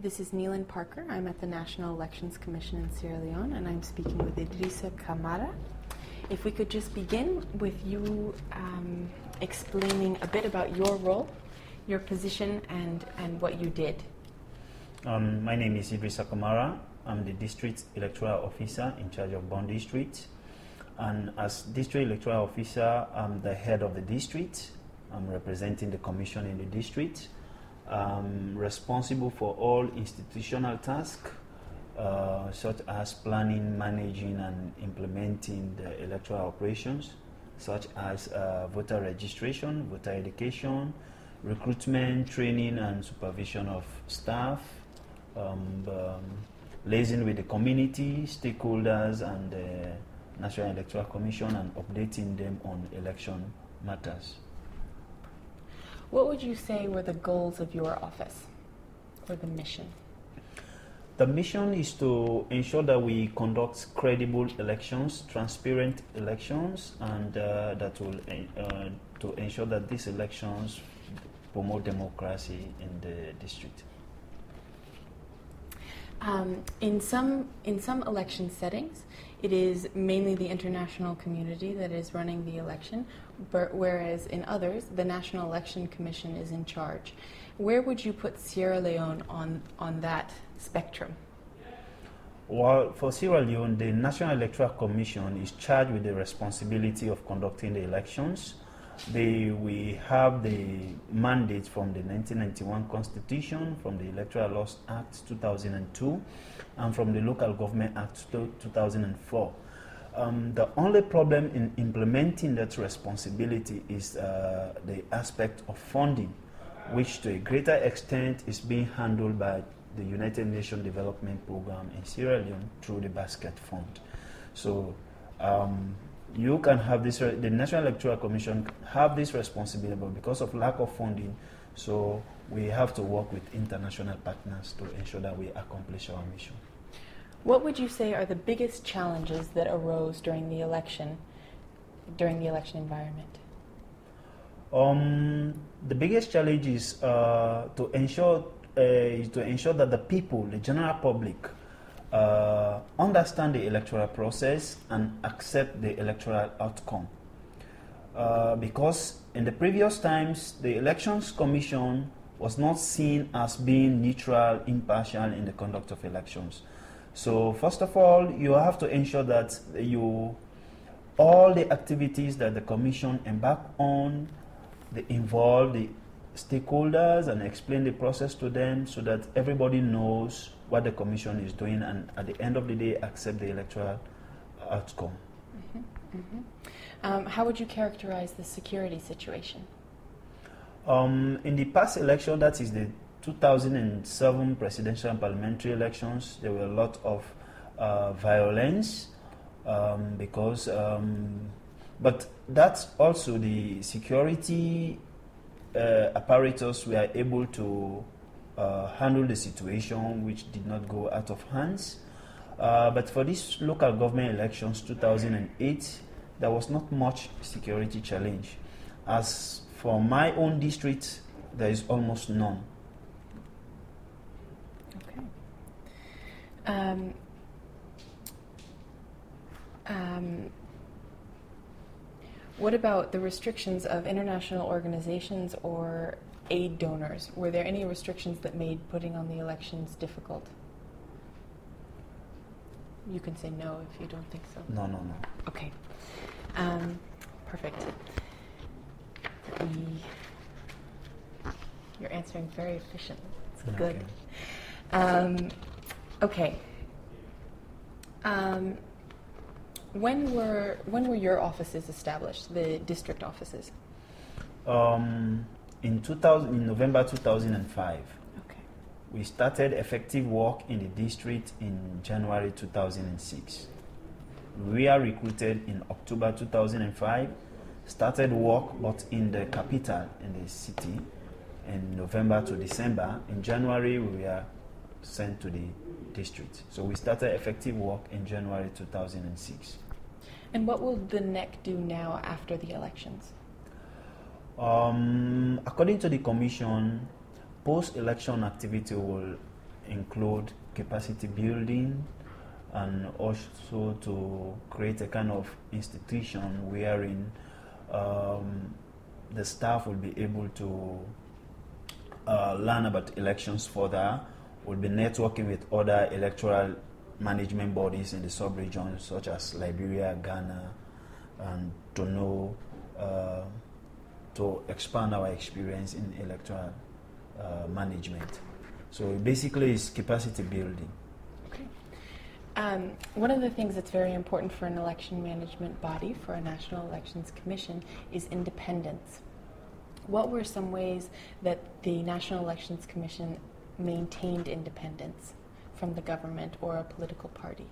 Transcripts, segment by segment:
This is Neelan Parker. I'm at the National Elections Commission in Sierra Leone, and I'm speaking with Idrissa Camara. If we could just begin with you explaining a bit about your role, your position, and what you did. My name is Idrissa Camara. I'm the District Electoral Officer in charge of Bond District. And as District Electoral Officer, I'm the head of the district. I'm representing the commission in the district. I'm responsible for all institutional tasks, such as planning, managing, and implementing the electoral operations, such as voter registration, voter education, recruitment, training, and supervision of staff, liaising with the community, stakeholders, and the National Electoral Commission, and updating them on election matters. What would you say were the goals of your office, or the mission? The mission is to ensure that we conduct credible elections, transparent elections, and that will to ensure that these elections promote democracy in the district. In some election settings, it is mainly the international community that is running the election, whereas in others, the National Election Commission is in charge. Where would you put Sierra Leone on that spectrum? Well, for Sierra Leone, the National Electoral Commission is charged with the responsibility of conducting the elections. We have the mandate from the 1991 Constitution, from the Electoral Laws Act 2002, and from the Local Government Act 2004. The only problem in implementing that responsibility is the aspect of funding, which to a greater extent is being handled by the United Nations Development Program in Sierra Leone through the Basket Fund. So you can have this, the National Electoral Commission have this responsibility, but because of lack of funding, so we have to work with international partners to ensure that we accomplish our mission. What would you say are the biggest challenges that arose during the election environment? The biggest challenge is to ensure that the people, the general public, understand the electoral process and accept the electoral outcome. Because in the previous times, the Elections Commission was not seen as being neutral, impartial in the conduct of elections. So first of all, you have to ensure that all the activities that the Commission embark on, they involve the stakeholders and explain the process to them so that everybody knows what the Commission is doing, and at the end of the day accept the electoral outcome. How would you characterize the security situation? In the past election, that is the 2007 presidential and parliamentary elections, there were a lot of violence but that's also the security apparatus were able to handle the situation, which did not go out of hands. But for these local government elections 2008, there was not much security challenge. As for my own district, there is almost none. Okay. What about the restrictions of international organizations or aid donors? Were there any restrictions that made putting on the elections difficult? You can say no if you don't think so. No. Okay. Perfect. You're answering very efficiently. It's good. Okay. When were your offices established, the district offices? In November 2005. Okay. We started effective work in the district in January 2006. We are recruited in October 2005, started work but in the capital, in the city, in November to December. In January, we were sent to the district. So we started effective work in January 2006. And what will the NEC do now after the elections? According to the Commission, post-election activity will include capacity building and also to create a kind of institution wherein the staff will be able to learn about elections further. We'll be networking with other electoral management bodies in the sub-region, such as Liberia, Ghana, and to know, to expand our experience in electoral management. So basically it's capacity building. Okay. One of the things that's very important for an election management body, for a National Elections Commission, is independence. What were some ways that the National Elections Commission maintained independence from the government or a political party?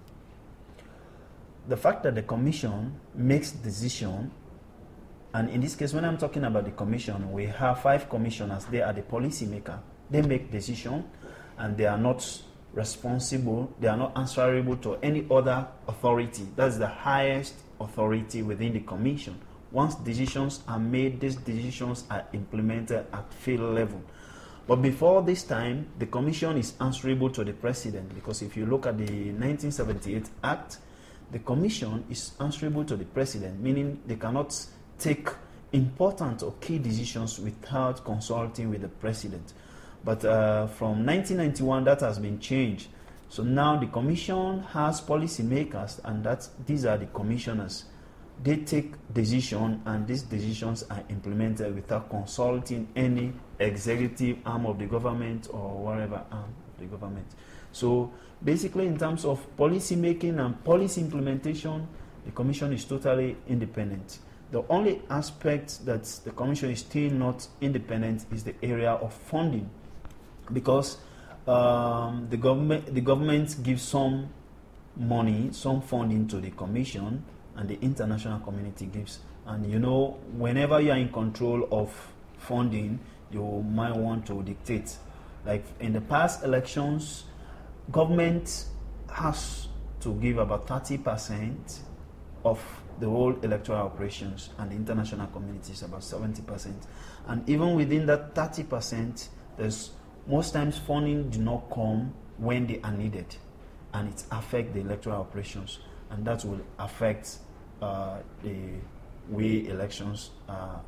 The fact that the commission makes decision, and in this case, when I'm talking about the commission, we have 5 commissioners. They are the policy maker. They make decision, and they are not responsible, they are not answerable to any other authority. That's the highest authority within the commission. Once decisions are made, these decisions are implemented at field level. But before this time, the commission is answerable to the president, because if you look at the 1978 Act, the commission is answerable to the president, meaning they cannot take important or key decisions without consulting with the president. But from 1991, that has been changed. So now the commission has policy makers, and these are the commissioners. They take decisions, and these decisions are implemented without consulting any executive arm of the government or whatever arm of the government. So basically, in terms of policy making and policy implementation, the commission is totally independent. The only aspect that the commission is still not independent is the area of funding, because the government gives some money, some funding to the commission, and the international community gives. And you know, whenever you are in control of funding, you might want to dictate. Like in the past elections, government has to give about 30% of the whole electoral operations, and the international community is about 70%. And even within that 30%, there's most times funding do not come when they are needed, and it affects the electoral operations, and that will affect the way elections are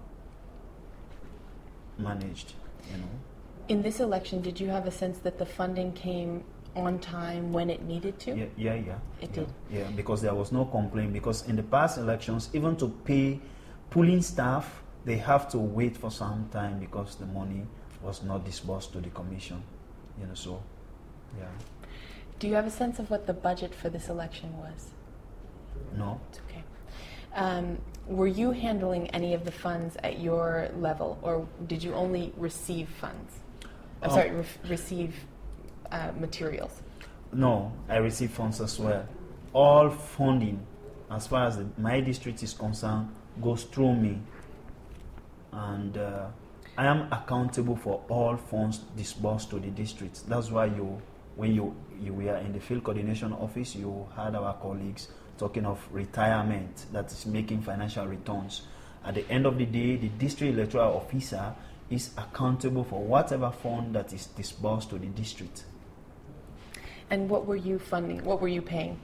managed. You know. In this election, did you have a sense that the funding came on time when it needed to? Yeah. It did? Yeah, because there was no complaint. Because in the past elections, even to pay polling staff, they have to wait for some time because the money was not disbursed to the commission. You know, so, yeah. Do you have a sense of what the budget for this election was? No. It's okay. Were you handling any of the funds at your level, or did you only receive funds? I'm sorry, receive materials? No, I receive funds as well. All funding, as far as my district is concerned, goes through me. And I am accountable for all funds disbursed to the district. That's why when you were in the field coordination office, you had our colleagues talking of retirement, that is making financial returns. At the end of the day, the district electoral officer is accountable for whatever fund that is disbursed to the district. And what were you funding? What were you paying?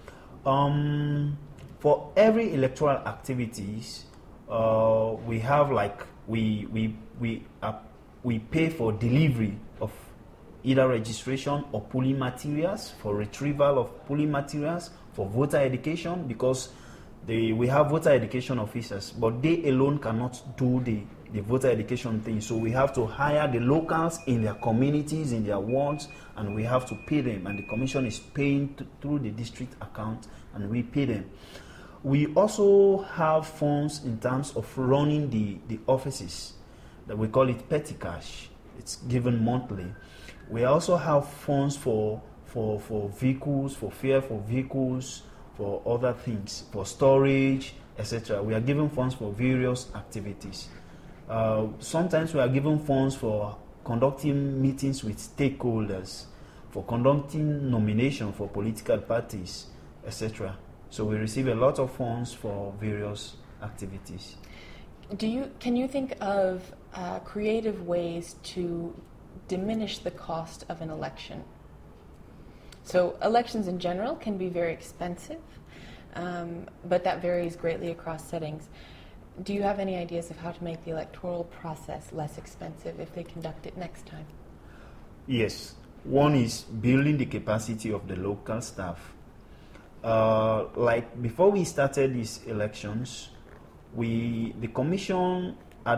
For every electoral activities, we have we pay for delivery of either registration or polling materials, for retrieval of polling materials, for voter education, because we have voter education officers, but they alone cannot do the voter education thing. So we have to hire the locals in their communities, in their wards, and we have to pay them. And the commission is paying through the district account, and we pay them. We also have funds in terms of running the offices, that we call it petty cash. It's given monthly. We also have funds for vehicles, for fare for vehicles, for other things, for storage, etc. We are given funds for various activities. Sometimes we are given funds for conducting meetings with stakeholders, for conducting nomination for political parties, etc. So we receive a lot of funds for various activities. Can you think of creative ways to diminish the cost of an election? So elections in general can be very expensive, but that varies greatly across settings. Do you have any ideas of how to make the electoral process less expensive if they conduct it next time? Yes. One is building the capacity of the local staff. Like before we started these elections, the commission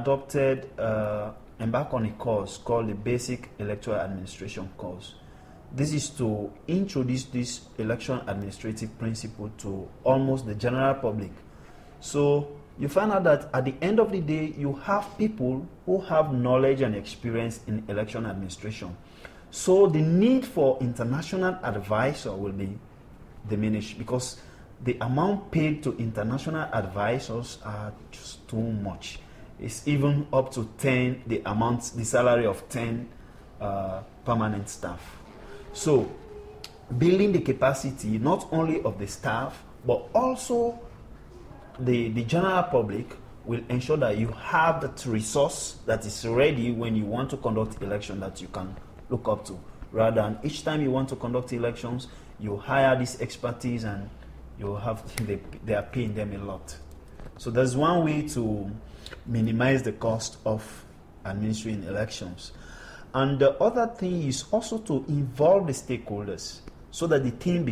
embarked on a course called the Basic Electoral Administration course. This is to introduce this election administrative principle to almost the general public. So you find out that at the end of the day, you have people who have knowledge and experience in election administration. So the need for international advisor will be diminished because the amount paid to international advisors are just too much. It's even up to the salary of 10 permanent staff. So building the capacity not only of the staff but also the general public will ensure that you have that resource that is ready when you want to conduct election that you can look up to. Rather than each time you want to conduct elections, you hire this expertise and they are paying them a lot. So there's one way to minimize the cost of administering elections. And the other thing is also to involve the stakeholders so that the team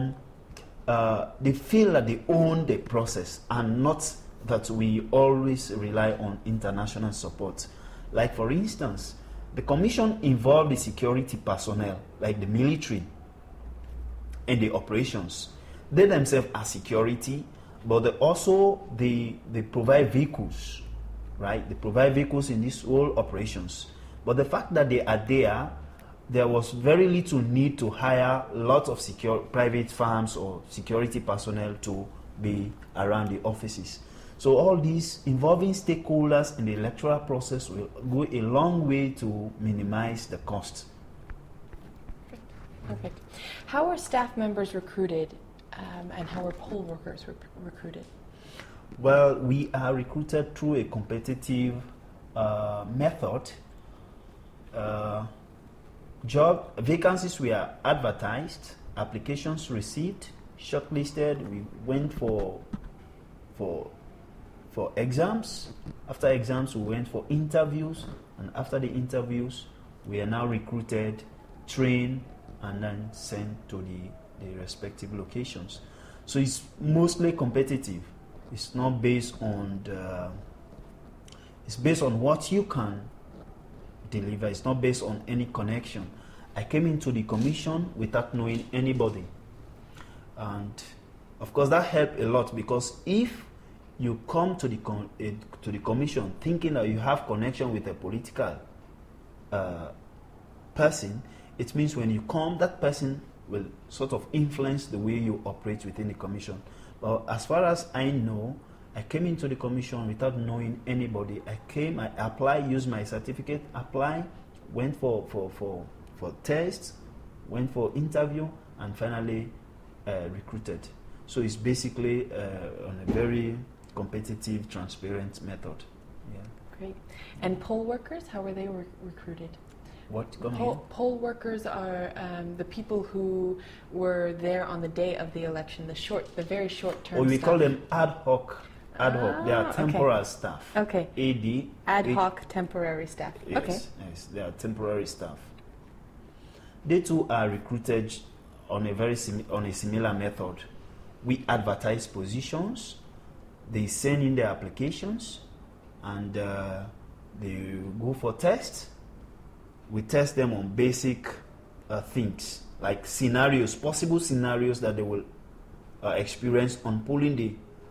they feel that they own the process and not that we always rely on international support. Like for instance, the commission involved the security personnel, like the military and the operations. They themselves are security, but they provide vehicles, right? They provide vehicles in these whole operations. But the fact that they are there was very little need to hire lots of private firms or security personnel to be around the offices. So all these involving stakeholders in the electoral process will go a long way to minimize the cost. Perfect. How are staff members recruited and how are poll workers recruited? Well, we are recruited through a competitive method. Job vacancies were advertised, applications received, shortlisted. We went for exams. After exams, we went for interviews, and after the interviews, we are now recruited, trained, and then sent to the respective locations. So it's mostly competitive. It's not based on it's based on what you can deliver. It's not based on any connection. I came into the commission without knowing anybody, and of course that helped a lot because if you come to the commission thinking that you have connection with a political person, it means when you come, that person will sort of influence the way you operate within the commission. But as far as I know, I came into the commission without knowing anybody. I applied, used my certificate, applied, went for tests, went for interview, and finally recruited. So it's basically on a very competitive, transparent method. Yeah. Great. And poll workers, how were they recruited? What? Poll workers are the people who were there on the day of the election, the very short term. Or we staff. call them ad hoc. They are temporary staff. Okay. Ad hoc temporary staff. Yes, okay. Yes, they are temporary staff. They too are recruited on a similar method. We advertise positions. They send in their applications, and they go for tests. We test them on basic things like possible scenarios that they will experience on polling day.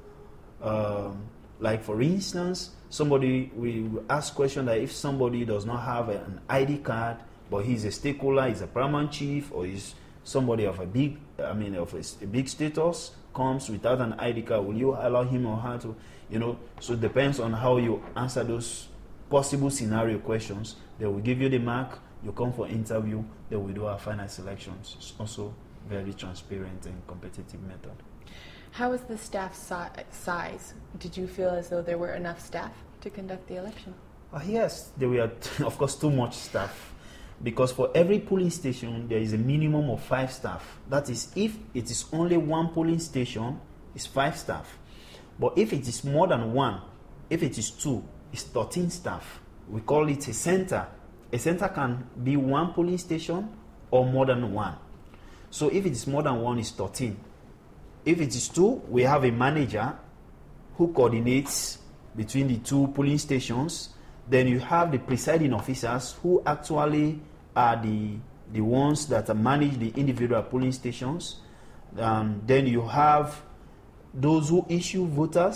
Like for instance, we will ask question that if somebody does not have an ID card, but he's a stakeholder, he's a paramount chief, or he's somebody of a big status, comes without an ID card, will you allow him or her to, So it depends on how you answer those possible scenario questions. They will give you the mark. You come for interview. Then we do our final selections. It's also very transparent and competitive method. How was the staff size? Did you feel as though there were enough staff to conduct the election? Yes, there were, of course, too much staff. because for every polling station there is a minimum of 5 staff. That is, if it is only one polling station, it's 5 staff. But if it is more than one, if it is 2, it's 13 staff. We call it a center. A center can be one polling station or more than one. So if it is more than one, it's 13. If it is 2, we have a manager who coordinates between the 2 polling stations. Then you have the presiding officers who actually are the ones that manage the individual polling stations. Then you have those who issue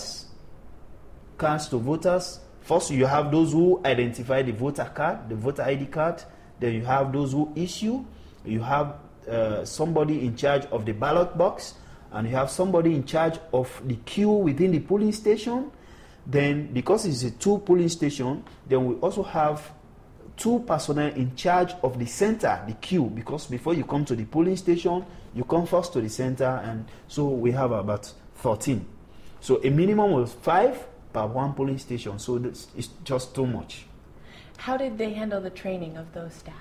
cards to voters. First, you have those who identify the voter card, the voter ID card. Then you have those who issue. You have somebody in charge of the ballot box, and you have somebody in charge of the queue within the polling station. Then, because it's a 2 polling station, then we also have 2 personnel in charge of the center, the queue, because before you come to the polling station, you come first to the center, and so we have about 13. So a minimum of 5 per one polling station, so it's just too much. How did they handle the training of those staff?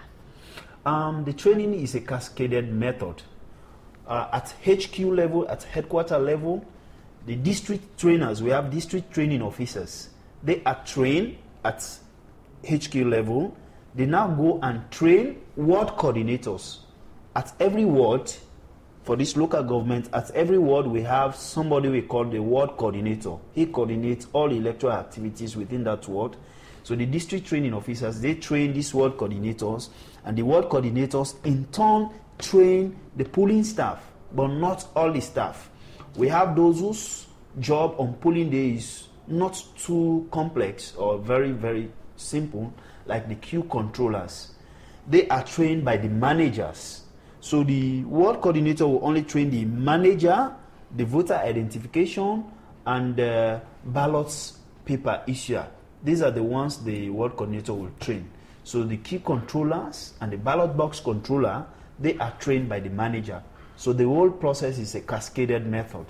The training is a cascaded method. At HQ level, at headquarter level, the district trainers, we have district training officers. They are trained at HQ level. They now go and train ward coordinators. At every ward, for this local government, at every ward we have somebody we call the ward coordinator. He coordinates all electoral activities within that ward. So the district training officers, they train these ward coordinators, and the ward coordinators in turn train the polling staff, but not all the staff. We have those whose job on polling day is not too complex or very, very simple, like the queue controllers. They are trained by the managers. So the ward coordinator will only train the manager, the voter identification, and the ballots paper issuer. These are the ones the ward coordinator will train. So the queue controllers and the ballot box controller, they are trained by the manager. So the whole process is a cascaded method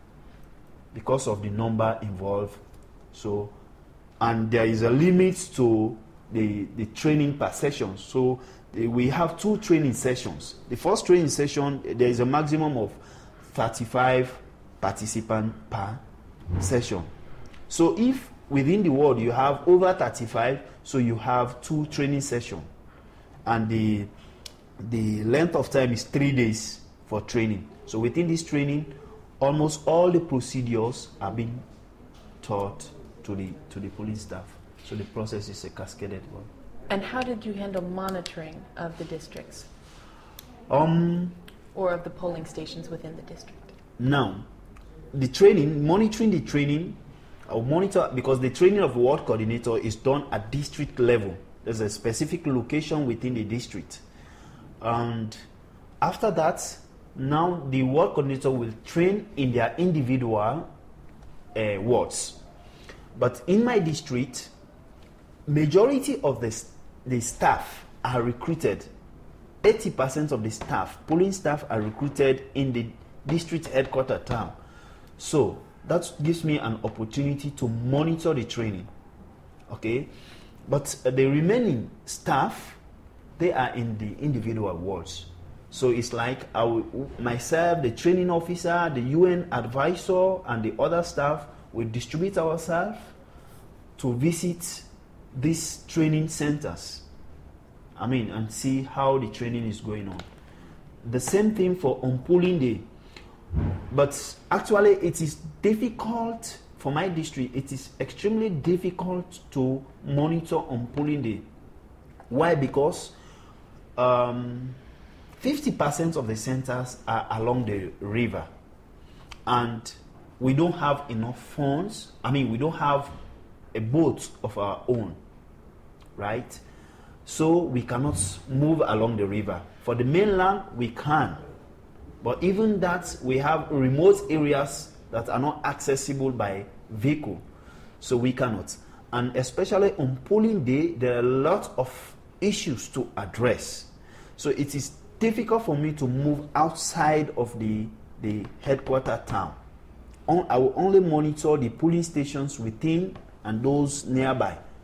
because of the number involved. So, and there is a limit to the training per session. So we have 2 training sessions. The first training session, there is a maximum of 35 participants per session. So if within the ward you have over 35, so you have 2 training sessions. And the length of time is 3 days for training. So within this training, almost all the procedures are being taught to the police staff. So the process is a cascaded one. And how did you handle monitoring of the districts? Or of the polling stations within the district? Now, the training, monitoring the training, I'll monitor, because the training of the ward coordinator is done at district level. There's a specific location within the district. And after that, now the ward coordinator will train in their individual wards. But in my district, majority of the staff are recruited. 80% of the staff, polling staff, are recruited in the district headquarters town. So that gives me an opportunity to monitor the training. Okay? But the remaining staff, they are in the individual wards. So it's like myself, the training officer, the UN advisor, and the other staff will distribute ourselves to visit these training centers. And see how the training is going on. The same thing for on polling day. But actually, it is difficult for my district. It is extremely difficult to monitor on polling day. Why? Because 50% of the centers are along the river, and we don't have enough funds. We don't have a boat of our own, right? So we cannot move along the river. For the mainland, we can. But even that, we have remote areas that are not accessible by vehicle. So we cannot. And especially on polling day, there are a lot of issues to address. So it is difficult for me to move outside of the headquarter town. I will only monitor the polling stations within and those nearby.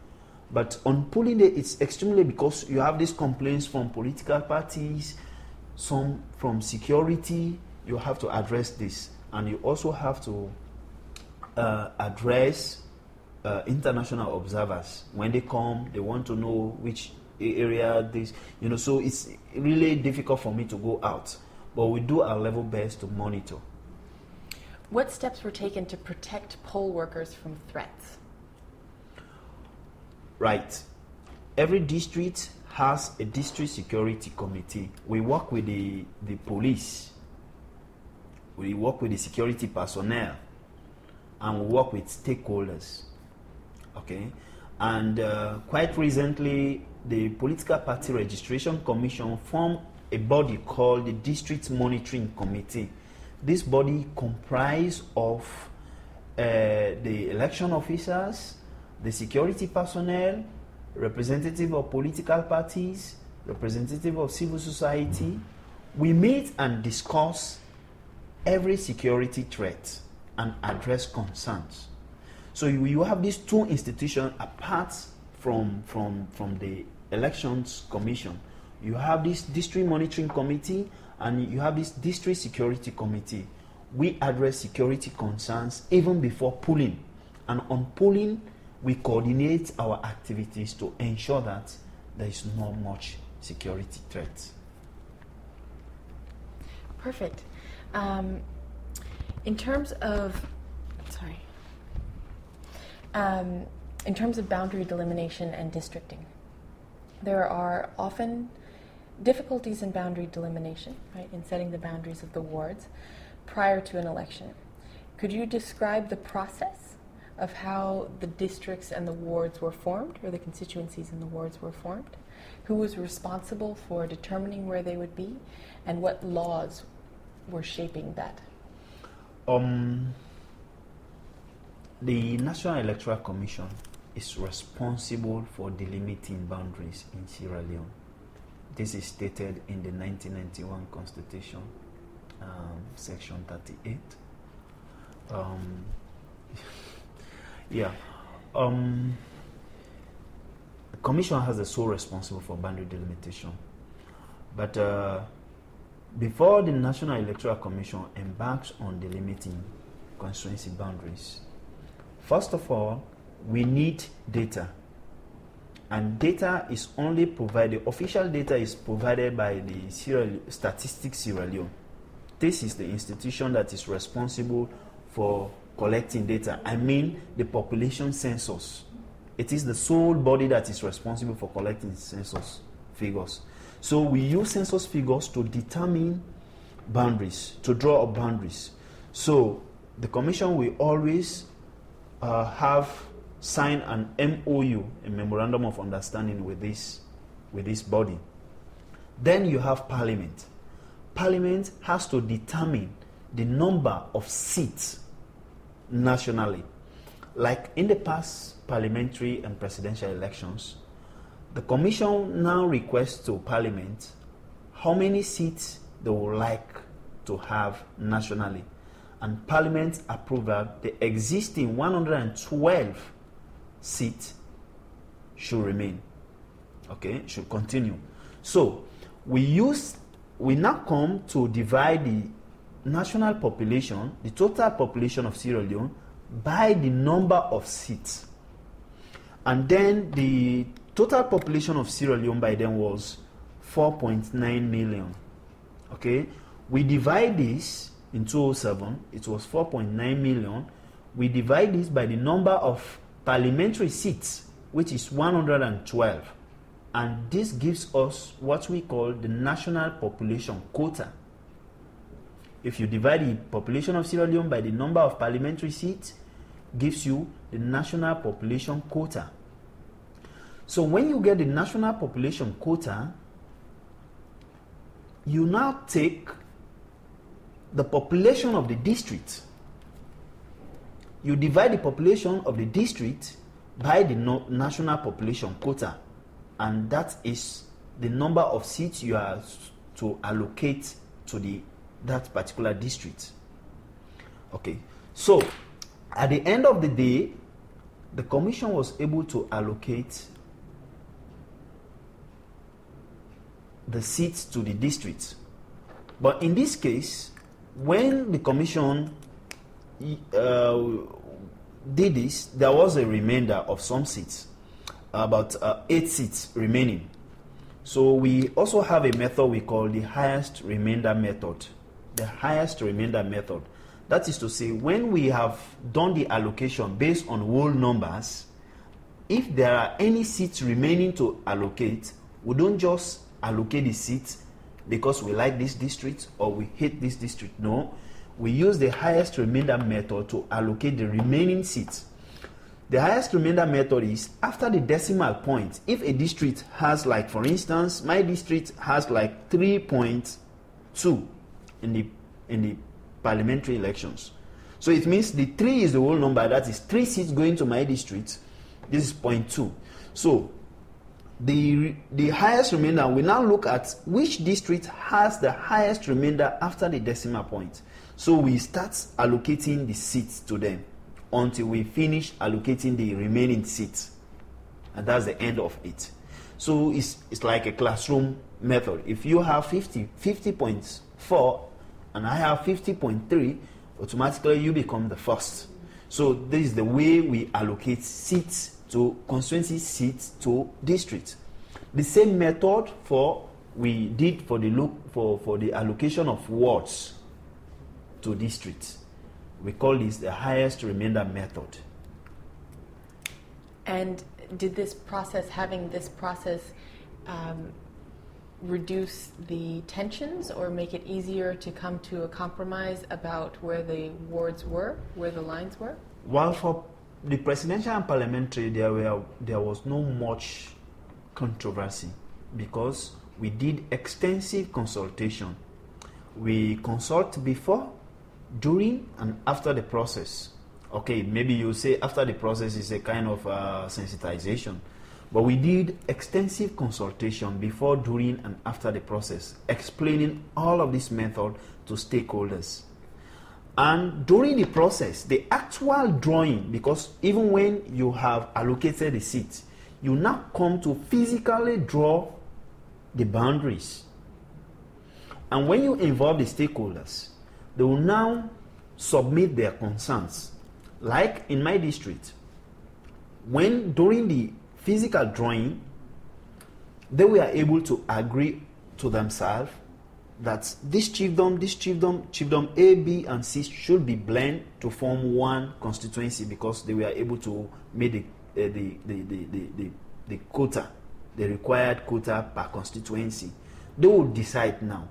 But on polling day, it's extremely, because you have these complaints from political parties, some from security. You have to address this, and you also have to address international observers. When they come, they want to know which area this, so it's really difficult for me to go out, but we do our level best to monitor. What steps were taken to protect poll workers from threats? Right. Every district has a district security committee. We work with the police. We work with the security personnel. And we work with stakeholders. Okay? And quite recently, the Political Party Registration Commission formed a body called the District Monitoring Committee. This body comprises of the election officers, the security personnel, representative of political parties, representative of civil society. We meet and discuss every security threat and address concerns. So you have these two institutions apart from the Elections Commission. You have this District Monitoring Committee and you have this District Security Committee. We address security concerns even before polling. And on polling, we coordinate our activities to ensure that there is not much security threats. Perfect. In terms of boundary delimitation and districting, there are often difficulties in boundary delimitation, right, in setting the boundaries of the wards prior to an election. Could you describe the process of how the districts and the wards were formed, or the constituencies and the wards were formed? Who was responsible for determining where they would be, and what laws were shaping that? The National Electoral Commission is responsible for delimiting boundaries in Sierra Leone. This is stated in the 1991 Constitution, Section 38. The Commission has the sole responsible for boundary delimitation. But before the National Electoral Commission embarks on delimiting constituency boundaries, first of all, we need data. And data is only provided, official data is provided by the Statistics Sierra Leone. This is the institution that is responsible for collecting data. I mean the population census. It is the sole body that is responsible for collecting census figures. So we use census figures to determine boundaries, to draw up boundaries. So the Commission will always have signed an MOU, a Memorandum of Understanding with this body. Then you have Parliament. Parliament has to determine the number of seats nationally. Like in the past parliamentary and presidential elections, the Commission now requests to Parliament how many seats they would like to have nationally. And Parliament approval, the existing 112 seats should remain. Okay, should continue. So we now come to divide the national population, the total population of Sierra Leone, by the number of seats. And then the total population of Sierra Leone by then was 4.9 million. Okay, we divide this in 2007, it was 4.9 million. We divide this by the number of parliamentary seats, which is 112. And this gives us what we call the national population quota. If you divide the population of Sierra Leone by the number of parliamentary seats, gives you the national population quota. So when you get the national population quota, you now take the population of the district. You divide the population of the district by the national population quota, and that is the number of seats you are to allocate to that particular district. Okay, so at the end of the day, the Commission was able to allocate the seats to the districts. But in this case, when the commission did this, there was a remainder of some seats, about 8 seats remaining. So we also have a method we call the highest remainder method. The highest remainder method. That is to say, when we have done the allocation based on whole numbers, if there are any seats remaining to allocate, we don't just allocate the seats because we like this district or we hate this district. No, we use the highest remainder method to allocate the remaining seats. The highest remainder method is after the decimal point. If a district has, like for instance, my district has like 3.2 in the parliamentary elections. So it means the 3 is the whole number, that is 3 seats going to my district. This is 0.2. So the highest remainder, we now look at which district has the highest remainder after the decimal point. So we start allocating the seats to them until we finish allocating the remaining seats. And that's the end of it. So it's like a classroom method. If you have 50.4 and I have 50.3, automatically you become the first. So this is the way we allocate seats to constituency seats to districts. The same method we did for the allocation of wards to districts. We call this the highest remainder method. And did having this process reduce the tensions or make it easier to come to a compromise about where the wards were, where the lines were? Well, for the presidential and parliamentary, there was no much controversy because we did extensive consultation. We consult before, during, and after the process. Okay, maybe you say after the process is a kind of sensitization, but we did extensive consultation before, during, and after the process, explaining all of this method to stakeholders. And during the process, the actual drawing, because even when you have allocated the seats, you now come to physically draw the boundaries. And when you involve the stakeholders, they will now submit their concerns. Like in my district, when during the physical drawing, they were able to agree to themselves that this chiefdom A, B, and C should be blended to form one constituency because they were able to make the quota, the required quota per constituency. They will decide now.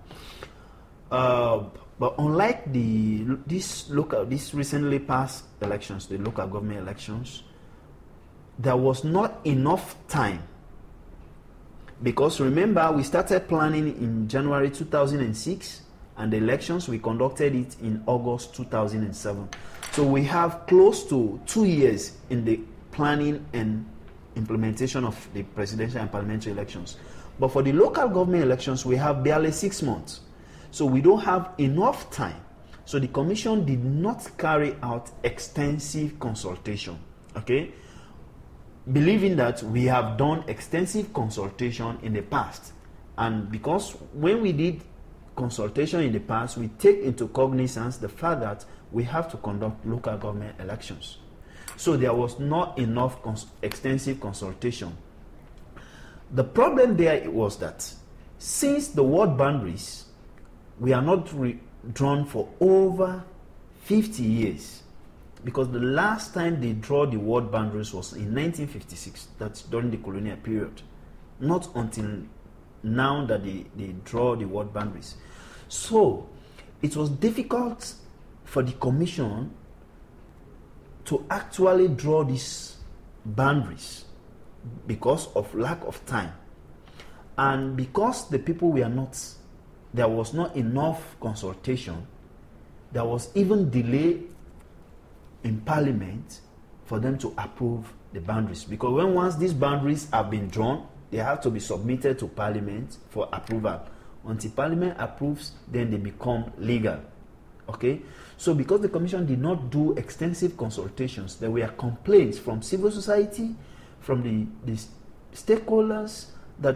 But unlike these recently passed elections, the local government elections, there was not enough time. Because remember, we started planning in January 2006, and the elections, we conducted it in August 2007. So we have close to 2 years in the planning and implementation of the presidential and parliamentary elections. But for the local government elections, we have barely 6 months. So we don't have enough time. So the commission did not carry out extensive consultation. Okay? Believing that we have done extensive consultation in the past. And because when we did consultation in the past, we take into cognizance the fact that we have to conduct local government elections. So there was not enough extensive consultation. The problem there was that since the ward boundaries we are not drawn for over 50 years, because the last time they draw the ward boundaries was in 1956, that's during the colonial period. Not until now that they draw the ward boundaries. So it was difficult for the commission to actually draw these boundaries because of lack of time. And because the people were not, there was not enough consultation, there was even delay in Parliament for them to approve the boundaries. Because once these boundaries have been drawn, they have to be submitted to Parliament for approval. Until Parliament approves, then they become legal. Okay? So because the Commission did not do extensive consultations, there were complaints from civil society, from the stakeholders, that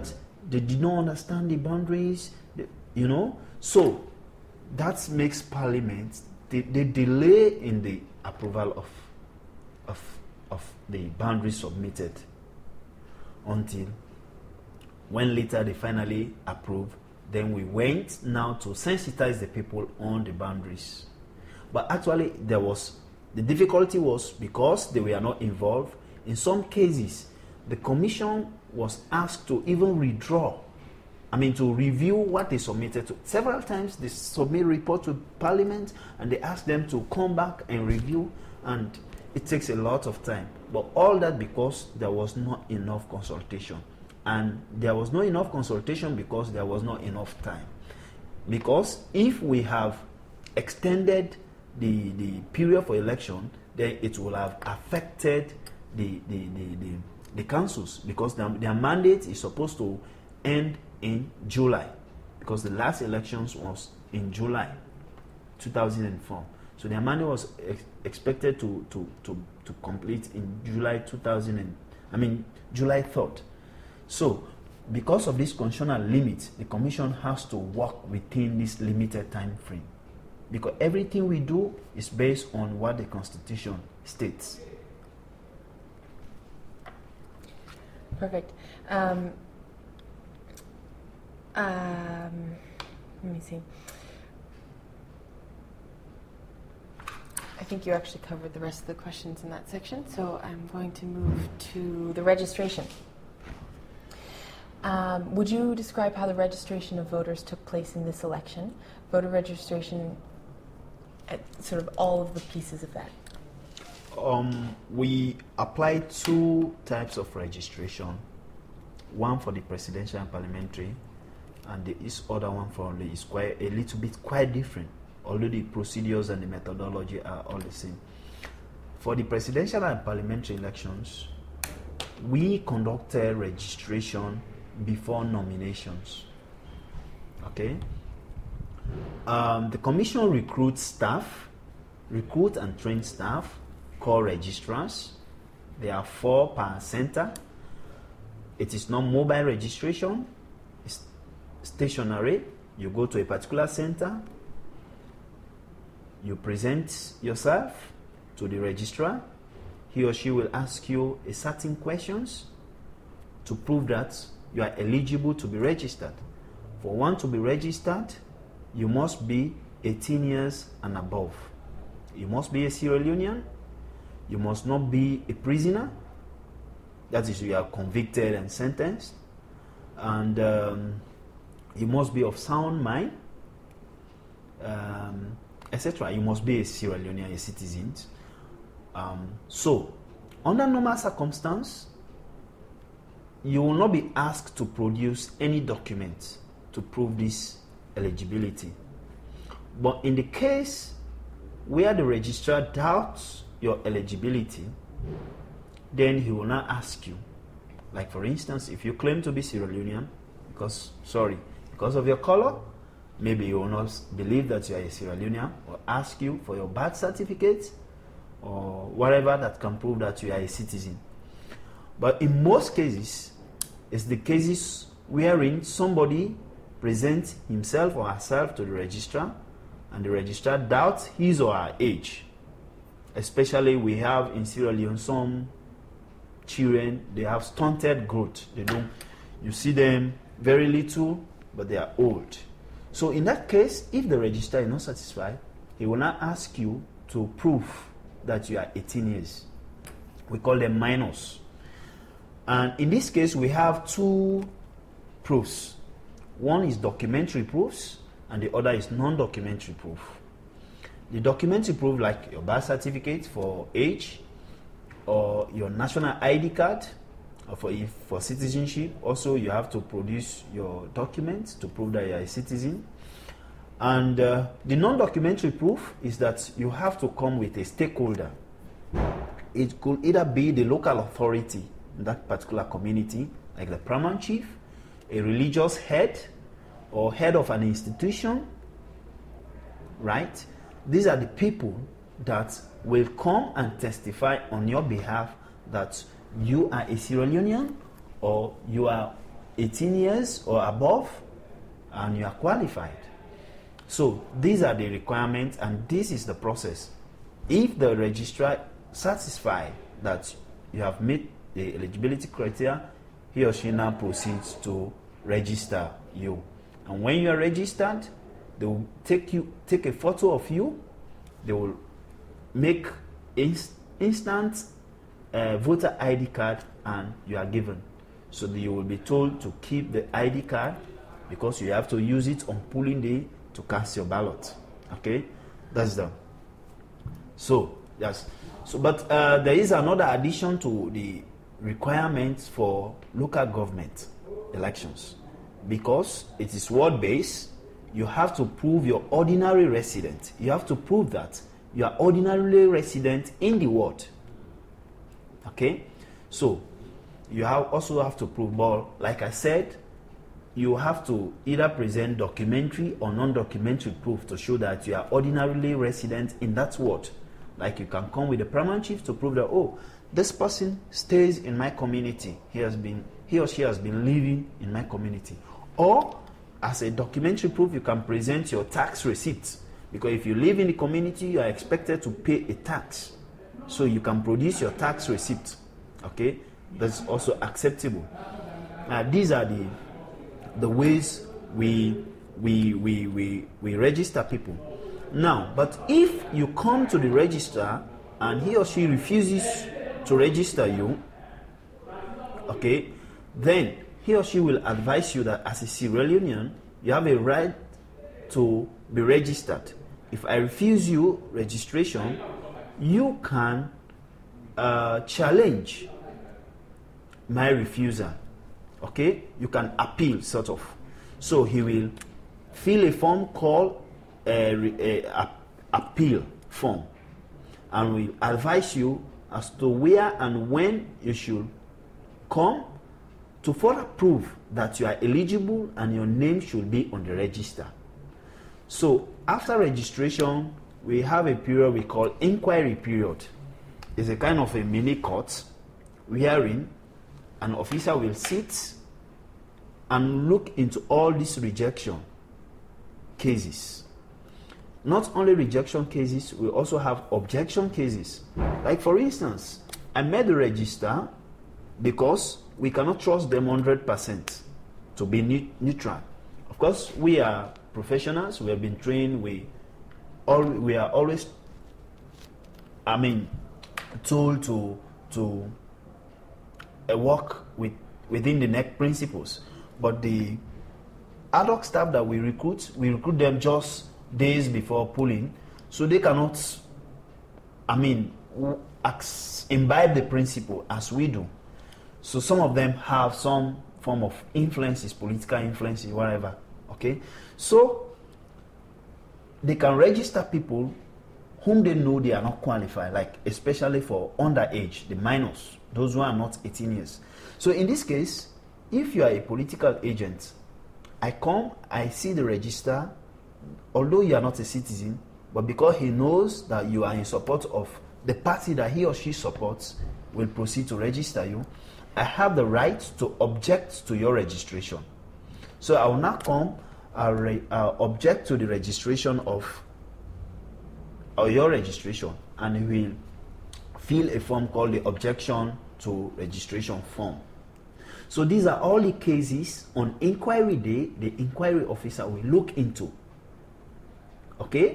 They did not understand the boundaries, So that makes Parliament, the delay in the approval of the boundaries submitted until when later they finally approved. Then we went now to sensitize the people on the boundaries. But actually the difficulty was because they were not involved. In some cases, the commission was asked to even to review what they submitted to. Several times they submit report to Parliament and they ask them to come back and review, and it takes a lot of time. But all that because there was not enough consultation. And there was not enough consultation because there was not enough time. Because if we have extended the period for election, then it will have affected the councils, because their mandate is supposed to end in July, because the last elections was in July 2004. So their mandate was expected to complete in July 3rd. So because of this constitutional limit, the commission has to work within this limited time frame, because everything we do is based on what the Constitution states. Perfect. Let me see. I think you actually covered the rest of the questions in that section, so I'm going to move to the registration. Would you describe how the registration of voters took place in this election? Voter registration, at sort of all of the pieces of that. We applied two types of registration. One for the presidential and parliamentary, and this other one for the is quite a little bit quite different, although the procedures and the methodology are all the same. For the presidential and parliamentary elections, we conducted registration before nominations. Okay. The commission recruits and train staff called registrars. There are 4 per center. It is not mobile registration, it's stationary. You go to a particular center, you present yourself to the registrar. He or she will ask you a certain questions to prove that you are eligible to be registered. For one to be registered, you must be 18 years and above. You must be a Sierra Leonean. You must not be a prisoner. That is, you are convicted and sentenced. And you must be of sound mind, etc. You must be a Sierra Leonean, a citizen. So, under normal circumstance, you will not be asked to produce any document to prove this eligibility. But in the case where the registrar doubts your eligibility, then he will not ask you. Like, for instance, if you claim to be Sierra Leonean, because of your color, maybe he will not believe that you are a Sierra Leonean, or ask you for your birth certificate or whatever that can prove that you are a citizen. But in most cases, it's the cases wherein somebody presents himself or herself to the registrar, and the registrar doubts his or her age. Especially, we have in Sierra Leone some children, they have stunted growth. You see them very little, but they are old. So in that case, if the registrar is not satisfied, he will not ask you to prove that you are 18 years. We call them minors. And in this case, we have 2 proofs. One is documentary proofs, and the other is non-documentary proof. The documentary proof, like your birth certificate for age, or your national ID card, or for citizenship, also you have to produce your documents to prove that you are a citizen. And the non-documentary proof is that you have to come with a stakeholder. It could either be the local authority in that particular community, like the paramount chief, a religious head, or head of an institution, right? These are the people that will come and testify on your behalf that you are a Sierra Leonean, or you are 18 years or above, and you are qualified. So these are the requirements, and this is the process. If the registrar satisfied that you have met the eligibility criteria, he or she now proceeds to register you. And when you are registered, they will take a photo of you. They will make instant voter ID card, and you are given. So you will be told to keep the ID card because you have to use it on polling day to cast your ballot. Okay, that's done. So yes. So, but there is another addition to the requirements for local government elections. Because it is ward-based, you have to prove your ordinary resident. You have to prove that you are ordinarily resident in the ward. Okay? So, you also have to prove, but like I said, you have to either present documentary or non-documentary proof to show that you are ordinarily resident in that ward. Like you can come with the paramount chief to prove that, oh, this person stays in my community. He or she has been living in my community. Or, as a documentary proof, you can present your tax receipts. Because if you live in the community, you are expected to pay a tax. So you can produce your tax receipt. Okay? That's also acceptable. These are the ways we register people. Now, but if you come to the registrar and he or she refuses to register you, okay, then he or she will advise you that as a Sierra Leonean, you have a right to be registered. If I refuse you registration, you can challenge my refusal. Okay, you can appeal, sort of. So he will fill a form called appeal form, and will advise you as to where and when you should come to further prove that you are eligible and your name should be on the register. So after registration, we have a period we call inquiry period. It's a kind of a mini court wherein an officer will sit and look into all these rejection cases. Not only rejection cases, we also have objection cases. Like for instance, I made the register because we cannot trust them 100% to be neutral. Of course, we are professionals, we have been trained, we are always, told to work within the NEC principles. But the ad hoc staff that we recruit them just days before polling, so they cannot, imbibe the principle as we do. So some of them have some form of influences, political influences, whatever. Okay, so they can register people whom they know they are not qualified, like especially for underage, the minors, those who are not 18 years. So in this case, if you are a political agent, I come, I see the register, although you are not a citizen, but because he knows that you are in support of the party that he or she supports, will proceed to register you, I have the right to object to your registration. So I will now come, I'll object to the registration of your registration, and he will fill a form called the objection to registration form. So these are all the cases on inquiry day the inquiry officer will look into. Okay?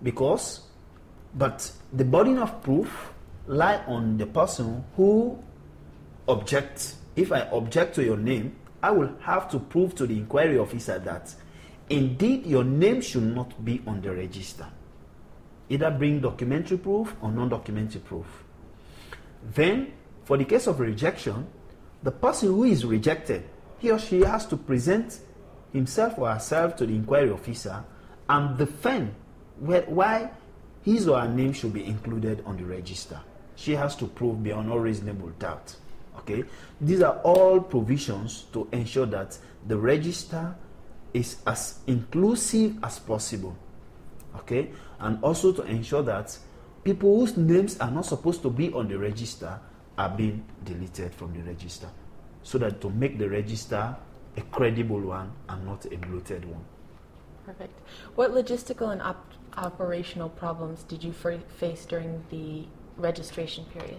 But the burden of proof lie on the person who objects. If I object to your name, I will have to prove to the inquiry officer that indeed your name should not be on the register. Either bring documentary proof or non-documentary proof. Then, for the case of rejection, the person who is rejected, he or she has to present himself or herself to the inquiry officer and defend why his or her name should be included on the register. She has to prove beyond all reasonable doubt. Okay? These are all provisions to ensure that the register is as inclusive as possible. Okay? And also to ensure that people whose names are not supposed to be on the register are being deleted from the register. So that to make the register a credible one and not a bloated one. Perfect. What logistical and operational problems did you face during the registration period?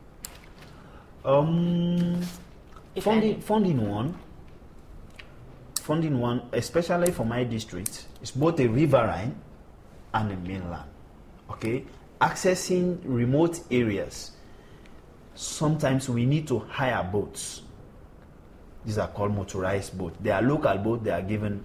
Funding one, especially for my district, is both a riverine and a mainland. Okay, accessing remote areas. Sometimes we need to hire boats. These are called motorized boats. They are local boats. They are given.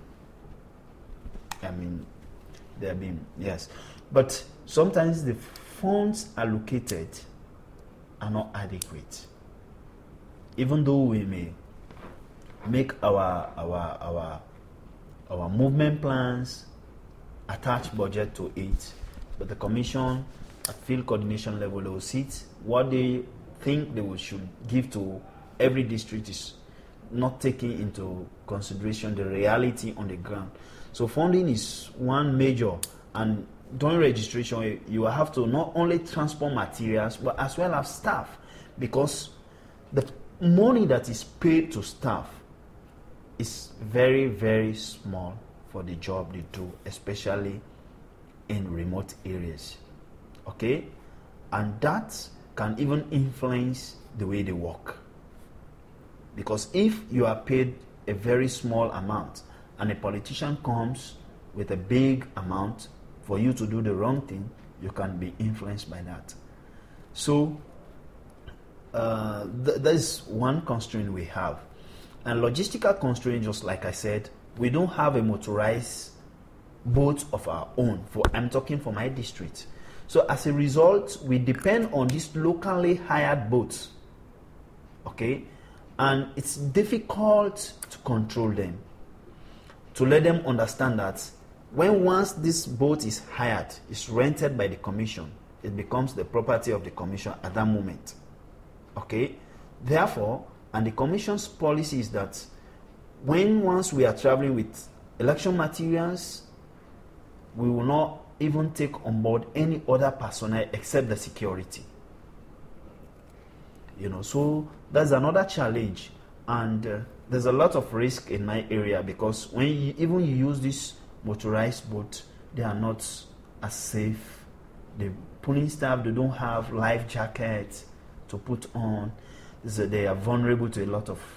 They are being, yes, but sometimes the funds allocated are not adequate. Even though we may make our movement plans, attach budget to it, but the commission at field coordination level, they will sit what they think they should give to every district is not taking into consideration the reality on the ground. So funding is one major, and during registration you have to not only transport materials but as well as staff, because the money that is paid to staff is very, very small for the job they do, especially in remote areas. Okay? And that can even influence the way they work. Because if you are paid a very small amount and a politician comes with a big amount for you to do the wrong thing, you can be influenced by that. So that is one constraint we have. And logistical constraint, just like I said, we don't have a motorized boat of our own. I'm talking for my district. So as a result, we depend on these locally hired boats. Okay? And it's difficult to control them, to let them understand that once this boat is hired, it's rented by the commission, it becomes the property of the commission at that moment. Okay? Therefore, and the commission's policy is that once we are traveling with election materials, we will not even take on board any other personnel except the security. So that's another challenge, and there's a lot of risk in my area, because when you use this motorized boat, they are not as safe. The pulling staff, they don't have life jackets to put on. So they are vulnerable to a lot of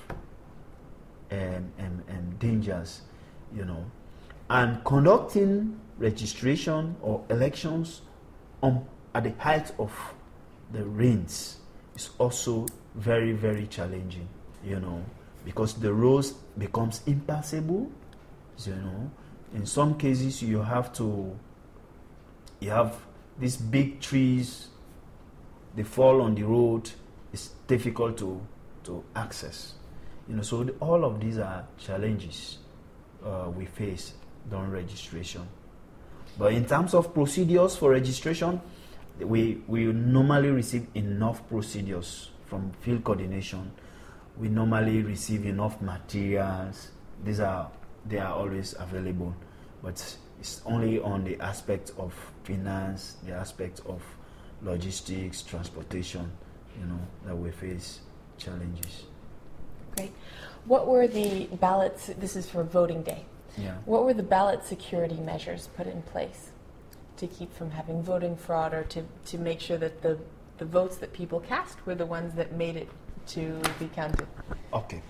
dangers, And conducting registration or elections at the height of the rains is also very, very challenging, because the roads becomes impassable, In some cases, you have these big trees, they fall on the road, it's difficult to access. So all of these are challenges we face during registration. But in terms of procedures for registration, we normally receive enough procedures from field coordination. We normally receive enough materials. They are always available, but it's only on the aspect of finance, the aspect of logistics, transportation, that we face challenges. Great. What were the ballots? This is for voting day. Yeah. What were the ballot security measures put in place to keep from having voting fraud, or to make sure that the votes that people cast were the ones that made it to be counted? Okay.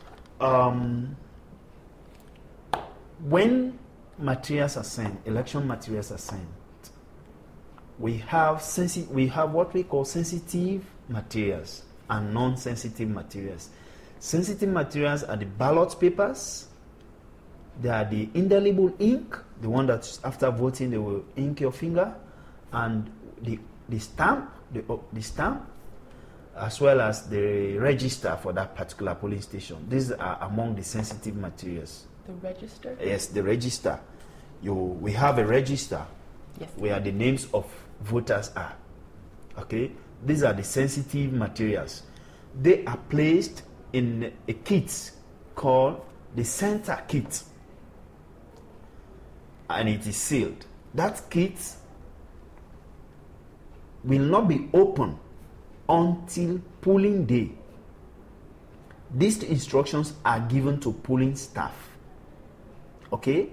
When materials are sent, election materials are sent, we have what we call sensitive materials and non-sensitive materials. Sensitive materials are the ballot papers. They are the indelible ink, the one that after voting they will ink your finger, and the stamp, as well as the register for that particular polling station. These are among the sensitive materials. The register? Yes, the register. We have a register, yes, where the names of voters are. Okay? These are the sensitive materials. They are placed in a kit called the center kit, and it is sealed. That kit will not be open until polling day. these instructions are given to polling staff. Okay?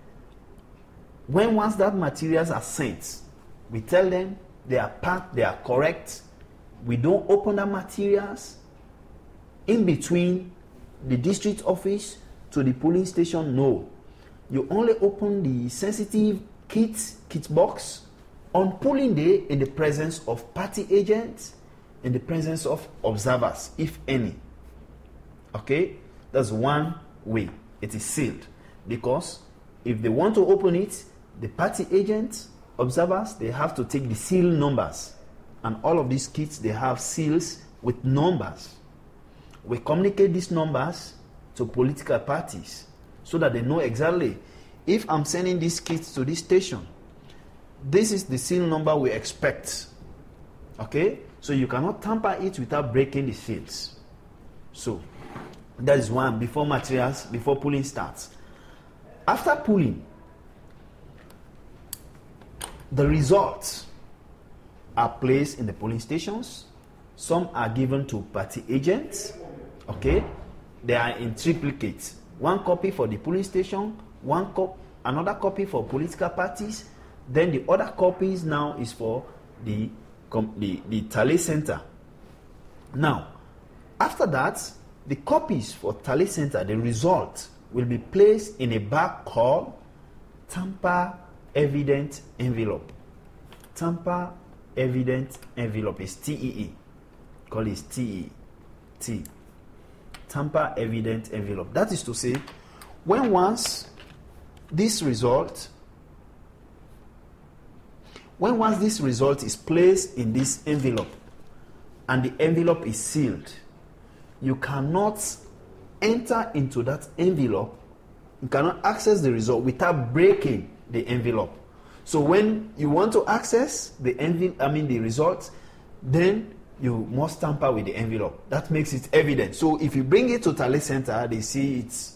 Once that materials are sent, we tell them they are packed, they are correct. We don't open the materials in between the district office to the polling station. No. You only open the sensitive kit box on polling day in the presence of party agents, in the presence of observers, if any. Okay? That's one way. It is sealed. Because if they want to open it, the party agents, observers, they have to take the seal numbers. And all of these kits, they have seals with numbers. We communicate these numbers to political parties so that they know exactly, if I'm sending these kits to this station, this is the seal number we expect. Okay? So you cannot tamper it without breaking the seals. So that is one, before polling starts. After polling, the results are placed in the polling stations. Some are given to party agents. Okay? They are in triplicate. One copy for the polling station, another copy for political parties. Then the other copies now is for the tally center. Now, after that, the copies for tally center, the result, will be placed in a bag called tamper evident envelope. Tamper evident envelope is TEE. Call it TEE. Tamper evident envelope. That is to say, once this result is placed in this envelope and the envelope is sealed, you cannot enter into that envelope, you cannot access the result without breaking the envelope. So when you want to access the result, then you must tamper with the envelope. That makes it evident. So if you bring it to tally center, they see it,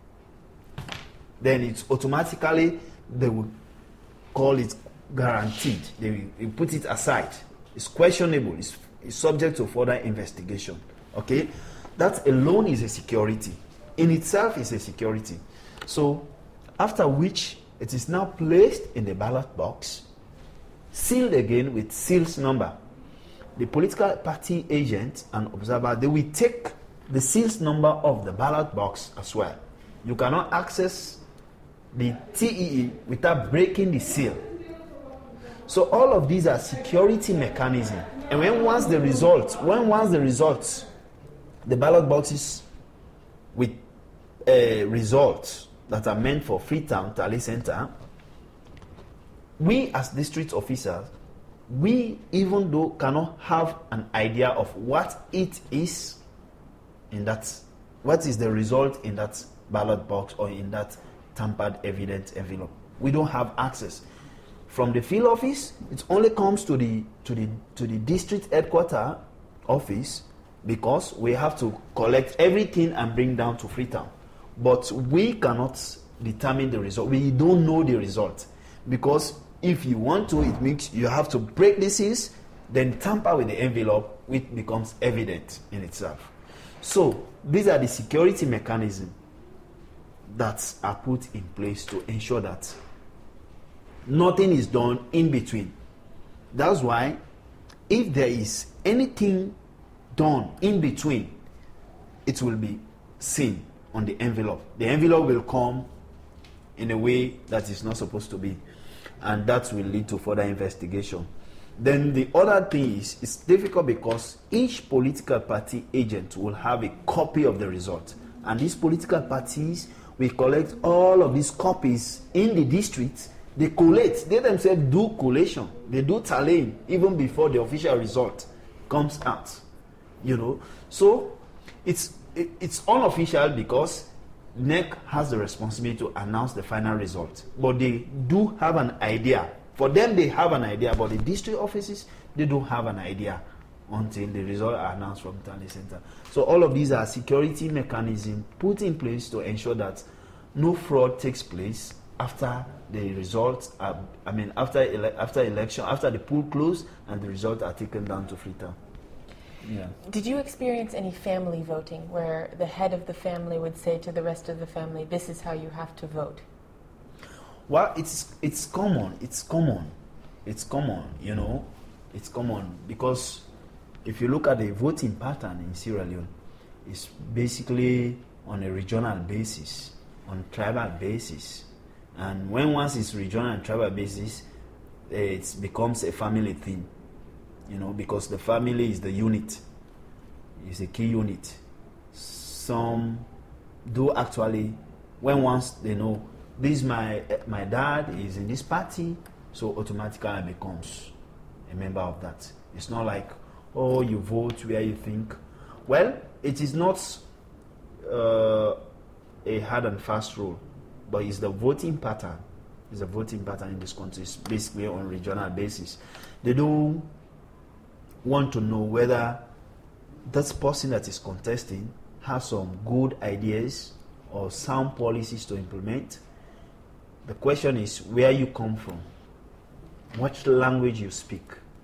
then it's automatically, they will call it guaranteed. They will put it aside. It's questionable. It's subject to further investigation. Okay? That alone is a security. In itself is a security. So after which it is now placed in the ballot box, sealed again with seals number. The political party agent and observer, they will take the seals number of the ballot box as well. You cannot access the TEE without breaking the seal. So all of these are security mechanisms. And once the results, the ballot boxes with results that are meant for Freetown Tally Center, we as district officers, we even though cannot have an idea of what it is in that, what is the result in that ballot box or in that tampered evidence envelope. We don't have access. From the field office, it only comes to the district headquarter office, because we have to collect everything and bring down to Freetown. But we cannot determine the result. We don't know the result. Because if you want to, it means you have to break the seals, then tamper with the envelope, which becomes evident in itself. So these are the security mechanisms that are put in place to ensure that nothing is done in between. That's why if there is anything done in between, it will be seen on the envelope. The envelope will come in a way that is not supposed to be, and that will lead to further investigation. Then the other thing is, it's difficult because each political party agent will have a copy of the result, and these political parties will collect all of these copies in the district. They collate, they themselves do collation, they do tallying even before the official result comes out. So it's unofficial because NEC has the responsibility to announce the final result, but they do have an idea. For them, they have an idea, but the district offices, they don't have an idea until the results are announced from Tally Center. So all of these are security mechanisms put in place to ensure that no fraud takes place after the results are, after election, after the poll close and the results are taken down to Freetown. Yeah. Did you experience any family voting where the head of the family would say to the rest of the family, this is how you have to vote? Well, it's common. It's common. It's common, you know. It's common because if you look at the voting pattern in Sierra Leone, it's basically on a regional basis, on tribal basis. And when once it's regional and tribal basis, it becomes a family thing, you know, because the family is the unit. It's a key unit. Some do actually, when once they know, this my dad is in this party, so automatically becomes a member of that. It's not like, oh, you vote where you think. Well, it is not a hard and fast rule, but it's the voting pattern. It's a voting pattern in this country. It's basically on regional basis. They don't want to know whether that person that is contesting has some good ideas or sound policies to implement. The question is where you come from, what language you speak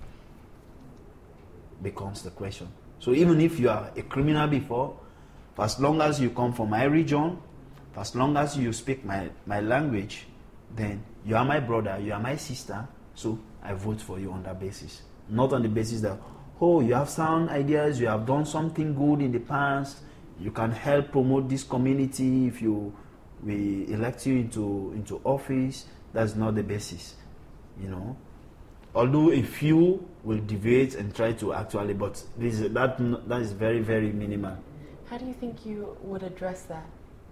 becomes the question. So even if you are a criminal before, for as long as you come from my region, for as long as you speak my language, then you are my brother, you are my sister, so I vote for you on that basis. Not on the basis that, oh, you have sound ideas, you have done something good in the past, you can help promote this community if we elect you into office. That's not the basis, you know. Although a few will deviate and try to actually, but that is very, very minimal. How do you think you would address that?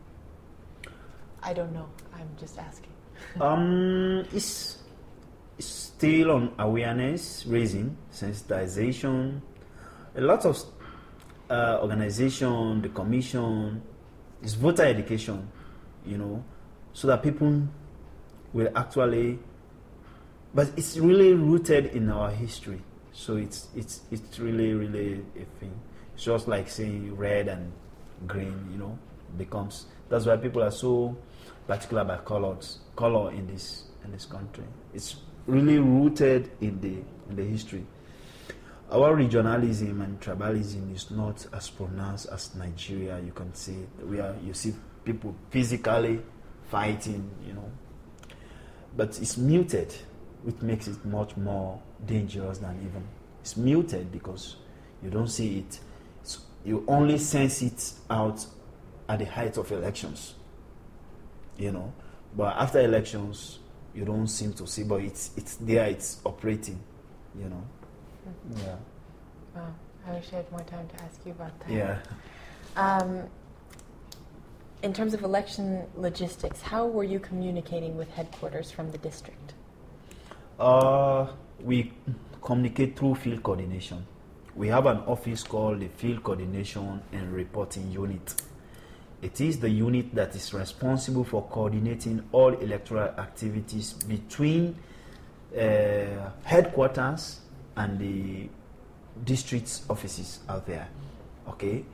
I don't know. I'm just asking. It's still on awareness raising, sensitization. A lot of organization, the commission, is voter education, you know, so that people will actually. But it's really rooted in our history, so it's really, really a thing. It's just like saying red and green, you know, becomes. That's why people are so particular about color in this country. It's really rooted in the history. Our regionalism and tribalism is not as pronounced as Nigeria. You can see you see people physically fighting, you know, but it's muted, which makes it much more dangerous than even. It's muted because you don't see it. You only sense it out at the height of elections, you know. But after elections, you don't seem to see. But it's there. It's operating, you know. Mm-hmm. Yeah. Wow. I wish I had more time to ask you about that. Yeah. In terms of election logistics, how were you communicating with headquarters from the district? We communicate through field coordination. We have an office called the Field Coordination and Reporting Unit. It is the unit that is responsible for coordinating all electoral activities between headquarters and the district's offices out there. Okay?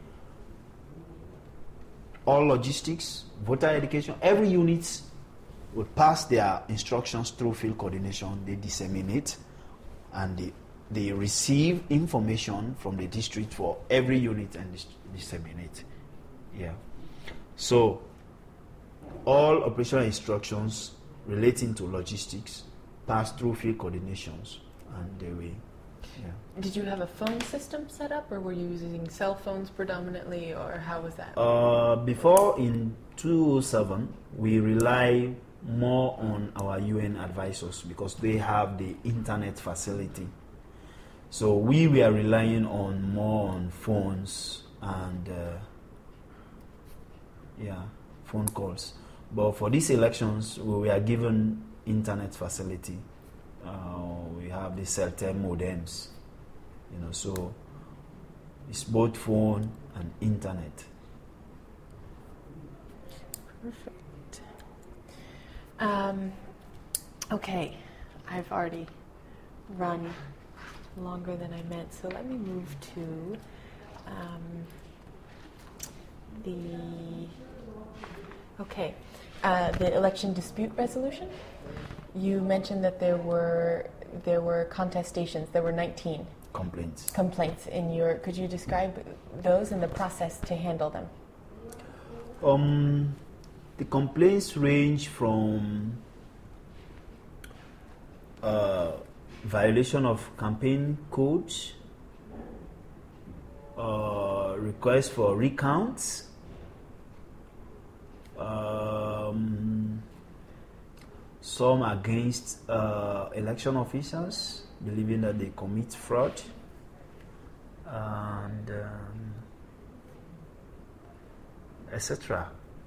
All logistics, voter education, every unit will pass their instructions through field coordination. They disseminate and they receive information from the district for every unit and disseminate. Yeah. So all operational instructions relating to logistics pass through field coordinations, and they will. Yeah. Did you have a phone system set up, or were you using cell phones predominantly, or how was that? Before in 2007, we rely more on our UN advisors because they have the internet facility. So we were relying more on phones and phone calls. But for these elections, we were given internet facility. We have the Celtel modems, you know. So it's both phone and internet. Perfect. Okay, I've already run longer than I meant, so let me move to the election dispute resolution. You mentioned that there were contestations. There were 19. complaints. Complaints in your, could you describe those and the process to handle them? The complaints range from violation of campaign codes, requests for recounts, some against election officers, believing that they commit fraud, and etc.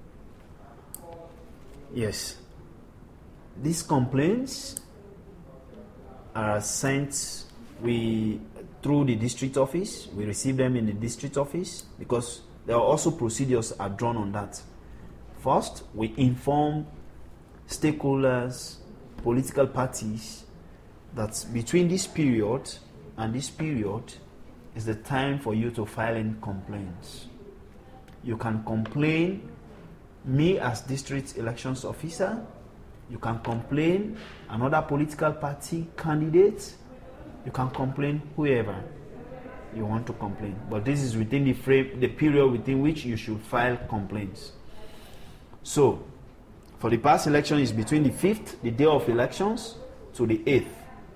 Yes, these complaints are sent through the district office. We receive them in the district office because there are also procedures are drawn on that. First, we inform stakeholders, political parties, that between this period and this period is the time for you to file in complaints. You can complain me as district elections officer. You can complain another political party candidate. You can complain whoever you want to complain. But this is within the period within which you should file complaints. So, for the past election is between the 5th, the day of elections, to the 8th.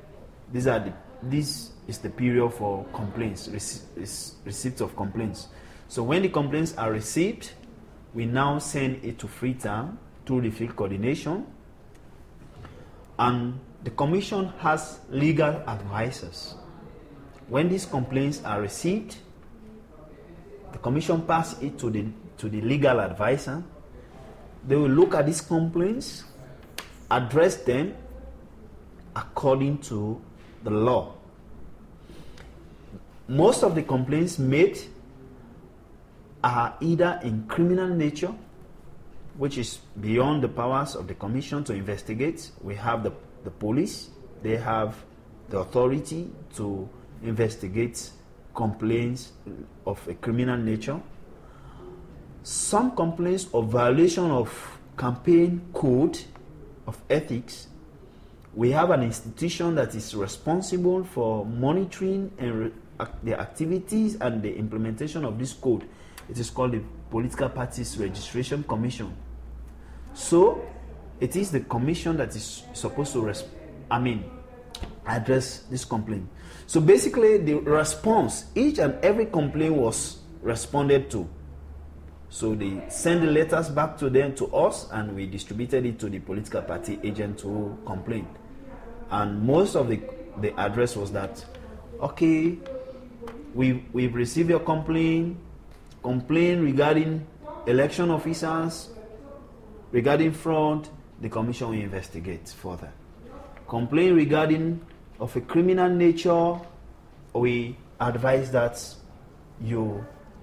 This is the period for complaints, receipt of complaints. So when the complaints are received, we now send it to Freetown through the field coordination. And the commission has legal advisors. When these complaints are received, the commission passes it to the legal advisor. They will look at these complaints, address them according to the law. Most of the complaints made are either in criminal nature, which is beyond the powers of the commission to investigate. We have the police, they have the authority to investigate complaints of a criminal nature. Some complaints of violation of campaign code of ethics, we have an institution that is responsible for monitoring and the activities and the implementation of this code. It is called the Political Parties Registration Commission. So, it is the commission that is supposed to address this complaint. So basically, the response, each and every complaint was responded to. So they send the letters back to them, to us, and we distributed it to the political party agent who complained. And most of the address was that, okay, we've received your complaint regarding election officers, regarding fraud, the commission will investigate further. Complaint regarding of a criminal nature, we advise that you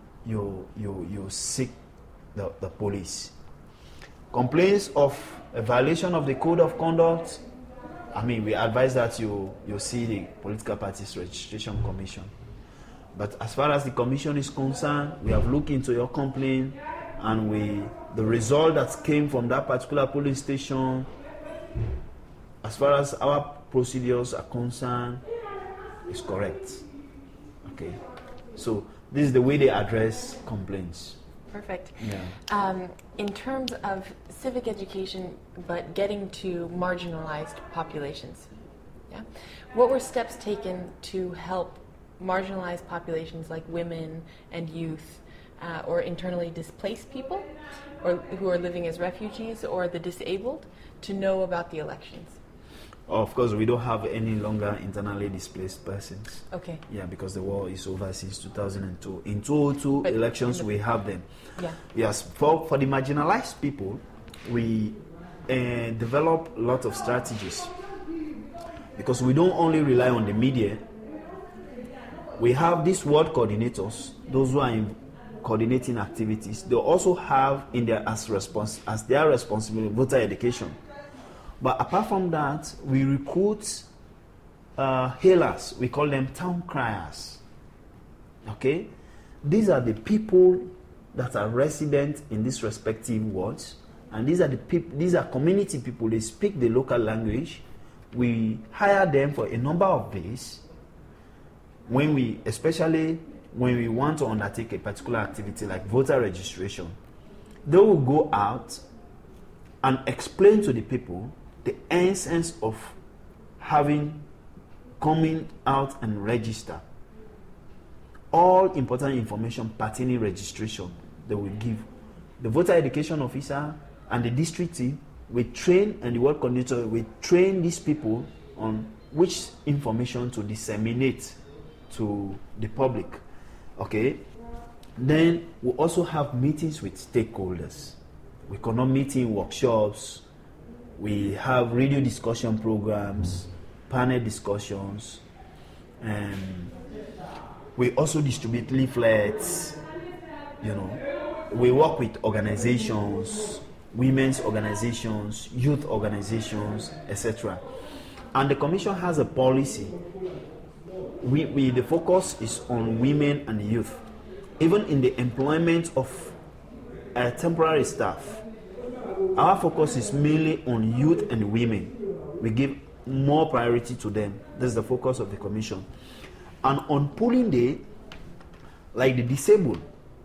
seek the police. Complaints of a violation of the code of conduct, we advise that you see the Political Parties Registration Commission. But as far as the commission is concerned, we have looked into your complaint, and the result that came from that particular police station, as far as our procedures are concerned, is correct. Okay, so this is the way they address complaints. Perfect. Yeah. In terms of civic education, but getting to marginalized populations, what were steps taken to help marginalized populations like women and youth, or internally displaced people, or who are living as refugees, or the disabled, to know about the elections? Of course, we don't have any longer internally displaced persons. Okay. Yeah, because the war is over since 2002. In 2002 elections, we have them. Yeah. Yes, for the marginalized people, we develop a lot of strategies. Because we don't only rely on the media. We have these ward coordinators, those who are in coordinating activities. They also have in their as their responsibility voter education. But apart from that, we recruit hailers. We call them town criers. Okay? These are the people that are resident in these respective wards. And these are community people. They speak the local language. We hire them for a number of days. especially when we want to undertake a particular activity like voter registration, they will go out and explain to the people the essence of coming out and register. All important information pertaining registration, they will give. The voter education officer and the district team will train, and the work coordinator will train these people on which information to disseminate to the public. Okay? Then we also have meetings with stakeholders. We conduct meeting workshops. We have radio discussion programs, panel discussions, and we also distribute leaflets. We work with organizations, women's organizations, youth organizations, etc. And the commission has a policy. The focus is on women and youth. Even in the employment of temporary staff, our focus is mainly on youth and women. We give more priority to them. That's the focus of the commission. And on polling day, like the disabled,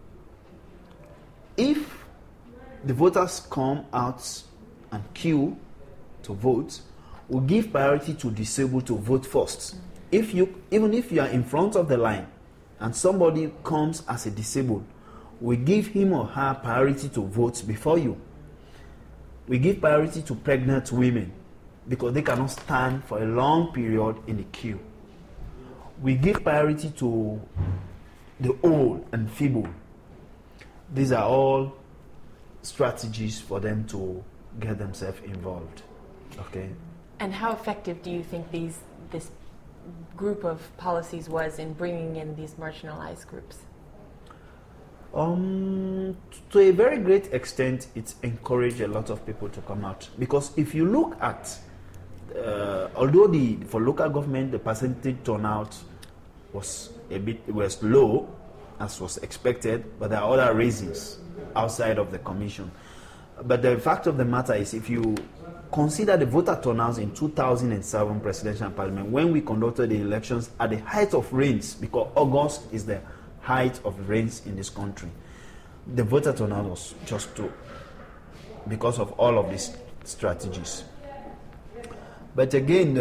if the voters come out and queue to vote, we give priority to disabled to vote first. Even if you are in front of the line and somebody comes as a disabled, we give him or her priority to vote before you. We give priority to pregnant women because they cannot stand for a long period in the queue. We give priority to the old and feeble. These are all strategies for them to get themselves involved. Okay. And how effective do you think this group of policies was in bringing in these marginalized groups? To a very great extent, it encouraged a lot of people to come out. Because if you look at, although for local government the percentage turnout was low, as was expected, but there are other reasons outside of the commission. But the fact of the matter is, if you consider the voter turnouts in 2007 presidential and parliament, when we conducted the elections at the height of rains, because August is the height of rains in this country, the voter turnout was just 2 because of all of these strategies. But again,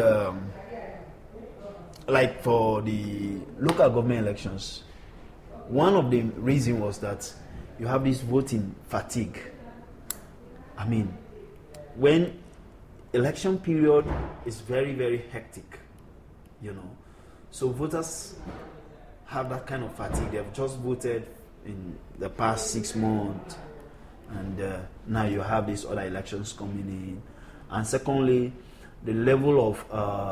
like for the local government elections, one of the reasons was that you have this voting fatigue. I mean, when election period is very, very hectic, so voters have that kind of fatigue. They've just voted in the past 6 months, and now you have these other elections coming in. And secondly, the level of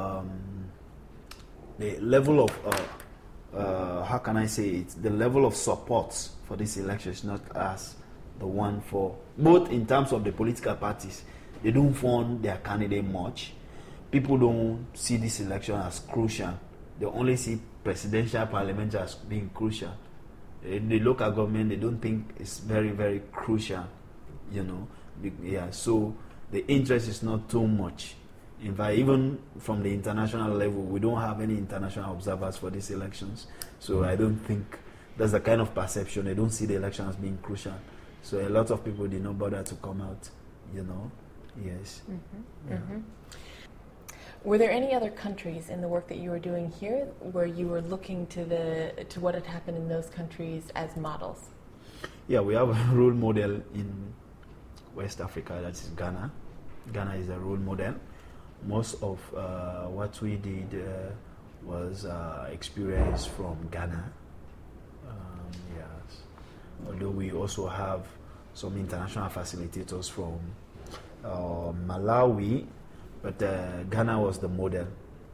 how can I say it? The level of support for this election is not as the one for both in terms of the political parties. They don't fund their candidate much. People don't see this election as crucial. They only see presidential, parliamentary as being crucial. The local government, they don't think it's very, very crucial, Yeah, so the interest is not too much. In fact, even from the international level, we don't have any international observers for these elections. So I don't think that's the kind of perception. They don't see the election as being crucial. So a lot of people did not bother to come out, Yes. Mm-hmm. Yeah. Mm-hmm. Were there any other countries in the work that you were doing here where you were looking to what had happened in those countries as models? Yeah, we have a role model in West Africa, that is Ghana. Ghana is a role model. Most of what we did was experience from Ghana. Yes. Although we also have some international facilitators from Malawi, but Ghana was the model.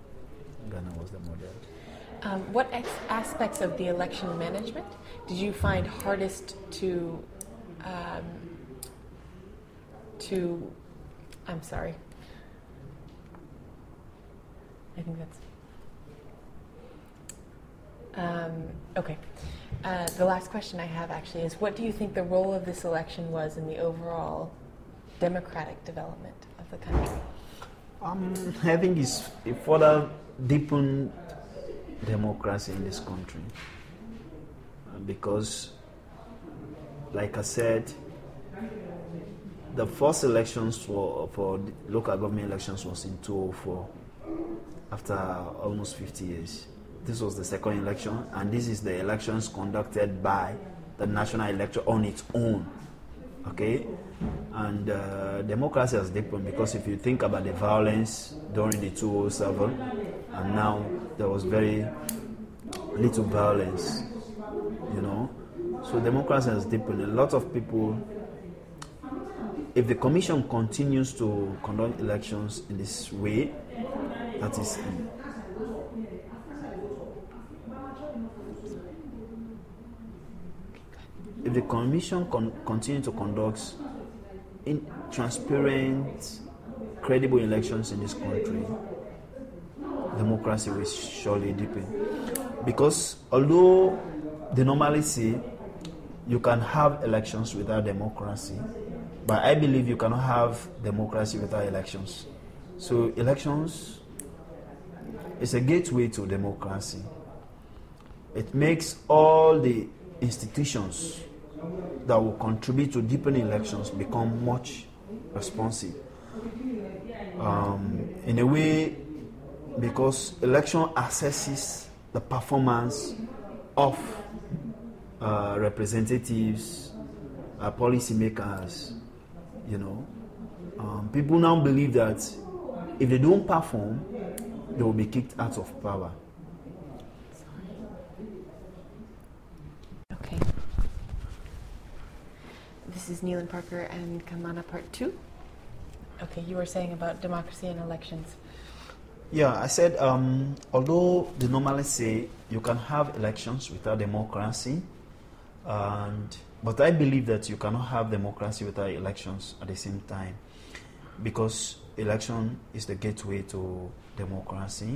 What aspects of the election management did you find hardest to I'm sorry. I think that's okay. The last question I have actually is, what do you think the role of this election was in the overall democratic development of the country? I think it further deepened democracy in this country. Because, like I said, the first elections for local government elections was in 2004, after almost 50 years. This was the second election, and this is the elections conducted by the National Electoral on its own. Okay? And democracy has deepened, because if you think about the violence during the 2007, and now there was very little violence, you know. So democracy has deepened. A lot of people, if the commission continues to conduct elections in this way, that is, if the commission continue to conduct transparent, credible elections in this country, democracy will surely deepen. Because although they normally say you can have elections without democracy, but I believe you cannot have democracy without elections. So elections is a gateway to democracy. It makes all the institutions that will contribute to deepen elections become much responsive. In a way, because election assesses the performance of representatives, policymakers, you know. People now believe that if they don't perform, they will be kicked out of power. Okay. This is Neelan Parker and Kamana Part 2. Okay, you were saying about democracy and elections. Yeah, I said, although they normally say you can have elections without democracy, but I believe that you cannot have democracy without elections at the same time, because election is the gateway to democracy.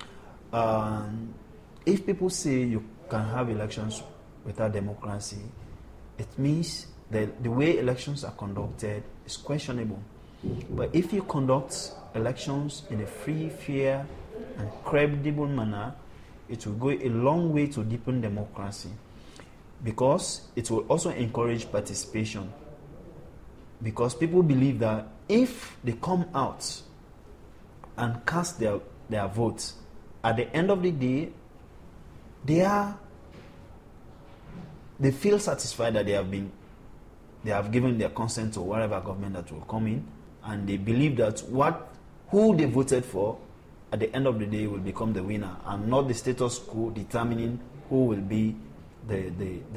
If people say you can have elections without democracy, it means that the way elections are conducted is questionable. But if you conduct elections in a free, fair, and credible manner, it will go a long way to deepen democracy, because it will also encourage participation. Because people believe that if they come out and cast their votes, at the end of the day, they feel satisfied that they have given their consent to whatever government that will come in, and they believe that who they voted for at the end of the day will become the winner, and not the status quo determining who will be the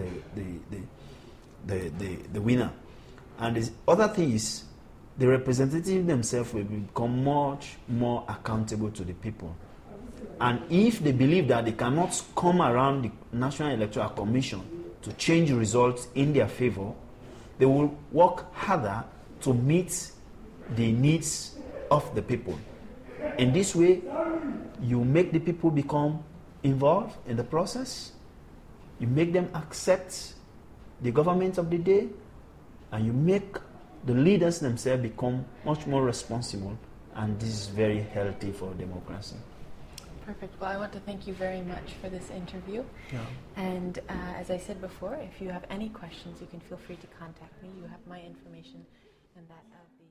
winner. And the other thing is, the representatives themselves will become much more accountable to the people. And if they believe that they cannot come around the National Electoral Commission to change results in their favor, they will work harder to meet the needs of the people. In this way, you make the people become involved in the process, you make them accept the government of the day, and you make the leaders themselves become much more responsible, and this is very healthy for democracy. Perfect. Well, I want to thank you very much for this interview. Yeah. And as I said before, if you have any questions, you can feel free to contact me. You have my information and that of the